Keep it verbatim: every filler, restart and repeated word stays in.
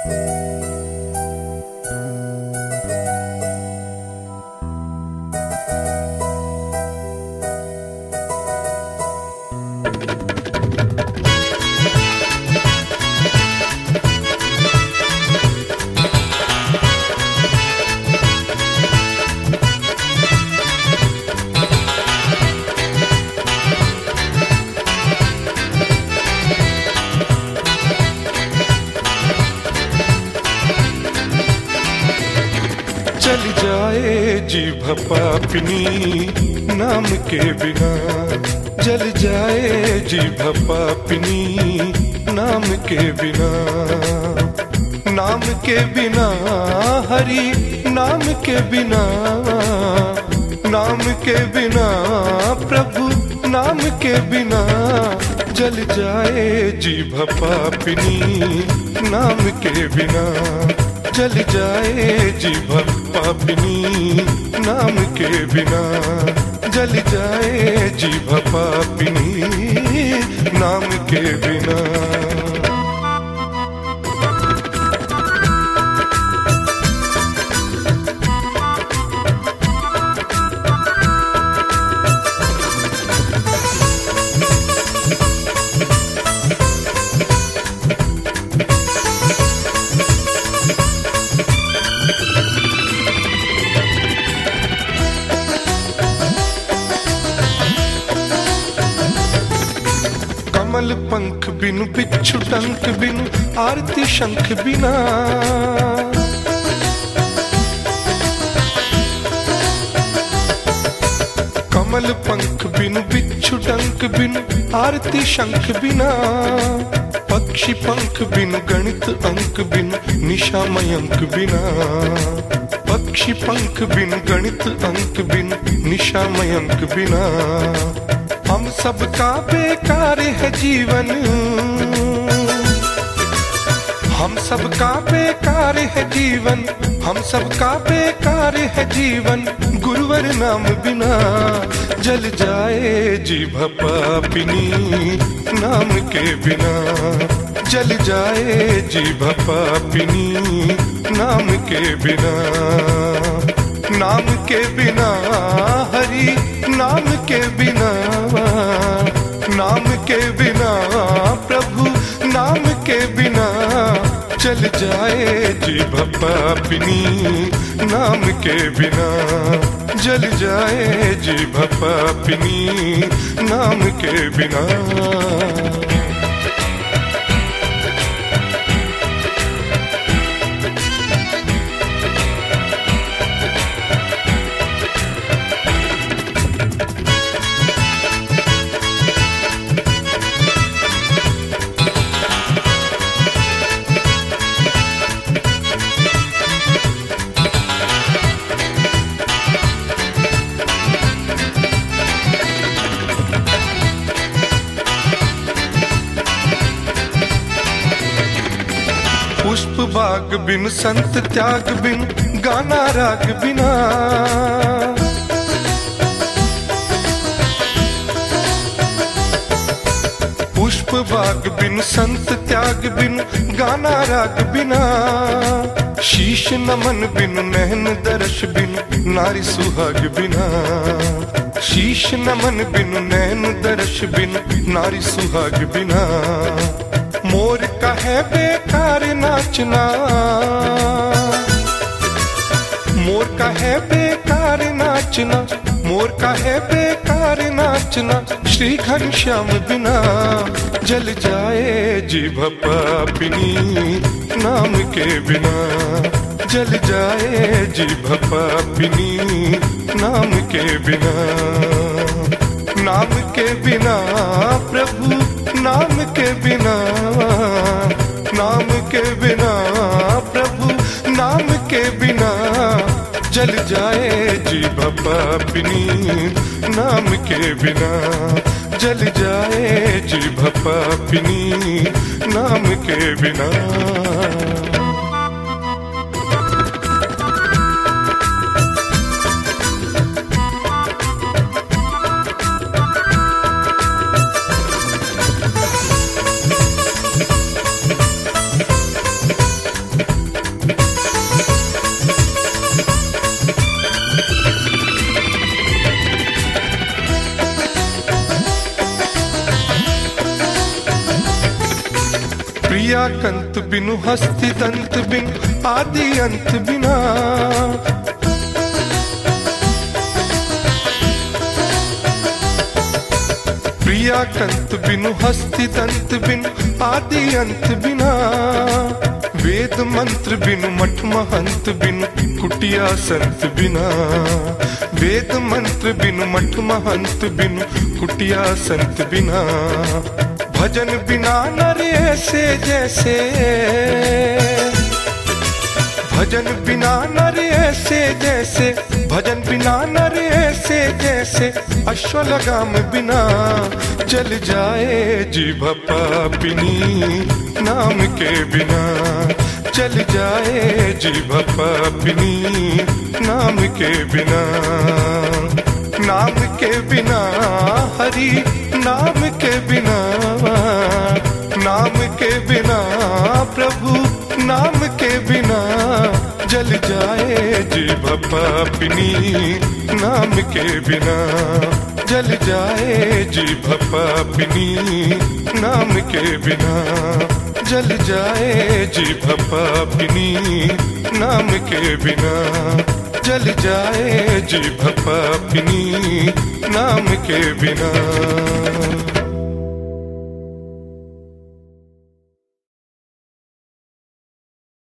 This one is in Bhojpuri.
चल जाए जीभ पापनी नाम के बिना, जल जाए जीभ पापनी नाम के बिना, नाम के बिना हरि नाम के बिना, नाम के बिना प्रभु नाम के बिना, जल जाए जीभ पापनी नाम के बिना, जल जाए जीभ पापनी नाम के बिना, जल जाए जीभ पापनी नाम के बिना। कमल पंख बिनु बिच्छू डंक बिनु आरती शंख बिना, कमल पंख बिनु बिच्छू डंक बिनु आरती शंख बिना, पक्षी पंख बिनु गणित अंक बिनु निशा मयंक बिना, पक्षी पंख बिनु गणित अंक बिनु निशा मयंक बिना, हम सबका बेकार है जीवन, हम सबका बेकार है जीवन, हम सबका बेकार है जीवन, गुरुवर नाम बिना, जल जाए जीभ पापनी नाम के बिना, जल जाए जीभ पापनी नाम के बिना, नाम के बिना हरि नाम के बिना, नाम के बिना प्रभु नाम के बिना, चल जाए जीभ पापनी नाम के बिना, जल जाए जीभ पापनी नाम के बिना। पुष्प बाग बिन संत त्याग बिन गाना राग बिना, पुष्प बाग बिन संत त्याग बिन गाना राग बिना, शीश नमन बिन नैन दर्श बिन नारी सुहाग बिना, शीश नमन बिन नैन दर्श बिन नारी सुहाग बिना, मोर का है बेकार नाचना, मोर का है बेकार नाचना, मोर का है बेकार नाचना, श्री घनश्याम बिना, जल जाए जीभ पापनी नाम के बिना, जल जाए जीभ पापनी नाम के बिना, नाम के बिना प्रभु नाम के बिना, नाम के बिना प्रभु नाम के बिना, जल जाए जीभ पापनी नाम के बिना, जल जाए जीभ पापनी नाम के बिना। क्रियाकंत बिनु हस्ति दंत बिनु आदि अंत बिना। क्रियाकंत बिनु हस्ति दंत बिनु आदि अंत बिना। वेद मंत्र बिनु मठ महंत बिनु कुटिया संत बिना। वेद मंत्र बिनु मठ महंत बिनु कुटिया संत बिना। भजन बिना नर ऐसे जैसे, भजन बिना नर ऐसे जैसे, भजन बिना नर ऐसे जैसे, अश्वलगाम बिना जल जाए जीभ पापिनी नाम के बिना। चल जाए जीभ पापिनी नाम के बिना। नाम के बिना हरि नाम के बिना, नाम के बिना प्रभु नाम के बिना जल जाए जीभ पापिनी नाम के बिना। जल जाए जीभ पापिनी नाम के बिना। जल जाए जीभ पापिनी नाम के बिना। जल जाए जीभ पापिनी नाम के बिना।